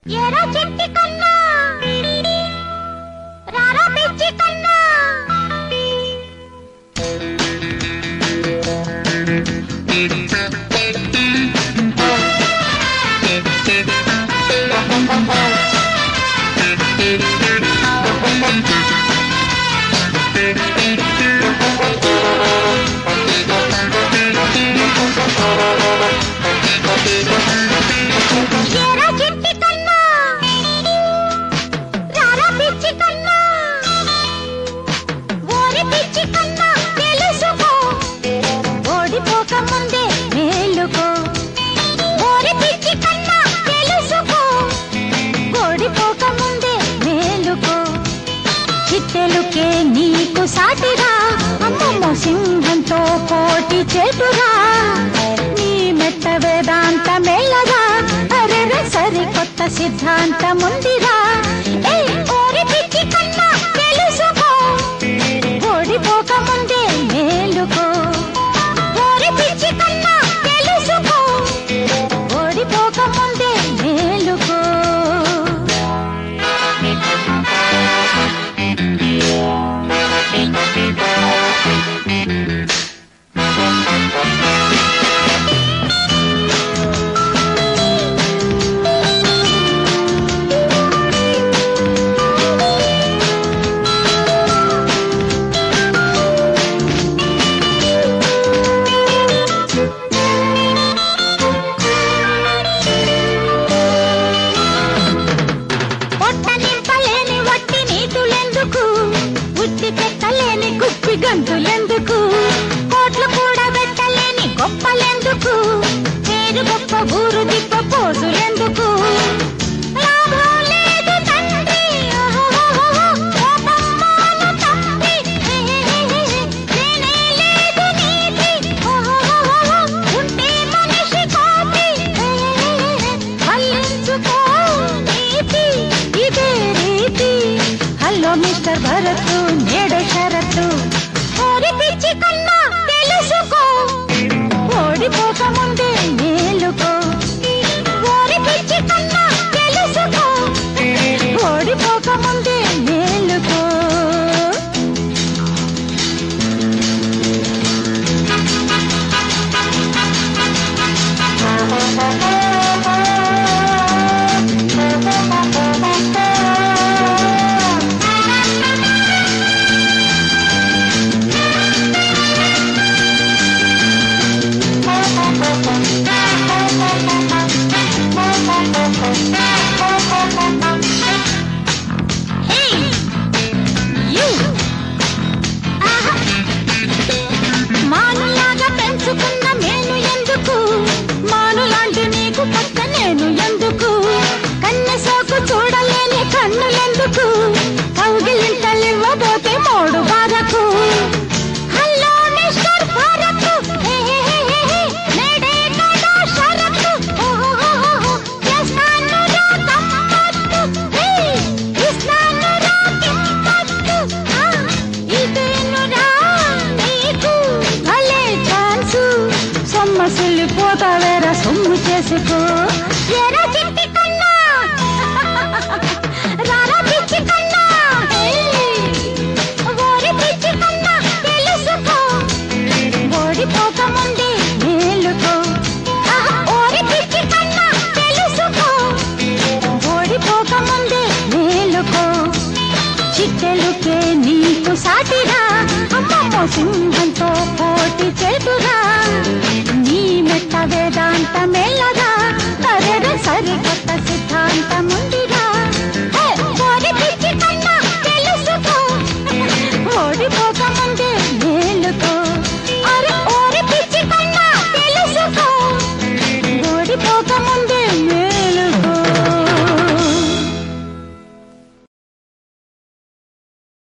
ఎరా చెట్టి కన్నా రారా పిచ్చి కన్నా చిట్టెలుకే నీకు సాటిరా అమ్మమ్మ సింహంతో పోటీ చేటురా నీ మెట్ట వేదాంత మెల్లగా అరే సరికొత్త సిద్ధాంతముందిరా ఓరి పిచ్చి కన్నా తెలుసుకో ఓడిపోక ముందే మేలుకో ఓరి పిచ్చి కన్నా తెలుసుకో ఓడిపోక ముందే మేలుకో గంతులెందుకు కోట్లు కూడా పెట్టలేని గొప్పలెందుకు పేరు గొప్ప ఊరు దిప్ప పోజులెందుకు లాభం లేదు తండ్రి నేనే లేదు నీతి ఉంటే మనిషి కోటి హల్లించుకో నీతి ఇదే రీతి హలో మిస్టర్ భరత్ నేడు షరతు పిచ్చి కన్నా తెలుసుకో ఓడిపోక ముందే మేలుకో ఓరి పిచ్చి కన్నా తెలుసుకో ఓడిపోక ముందే మేలుకో మానులాగా పెంచుకున్న మేను ఎందుకు మానులాంటి నీకు పక్క నేను ఎందుకు కన్నె సోకు చూడలేని కన్నులెందుకు కౌగిలింతలివ్వబోతే మోడు బాధకు హలో మిస్టర్ భారత్ నేడే కదా షరతు చేస్తానురా గమ్మత్తు ఇస్తానురా కిమ్మత్తు ఇదేనురా నీకు భలే ఛాన్సు సొమ్మసిల్లి పోతావేరా సొమ్ము చేసుకో ఎరా చిట్టి కన్నా రారా పిచ్చి కన్నా ఓరి పిచ్చి కన్నా తెలుసుకో ఓడిపోక ముందే మేలుకో ఓరి పిచ్చి కన్నా తెలుసుకో ఓడిపోక ముందే మేలుకో చిట్టెలుకే నీకు సాటిరా అమ్మమ్మ సింహ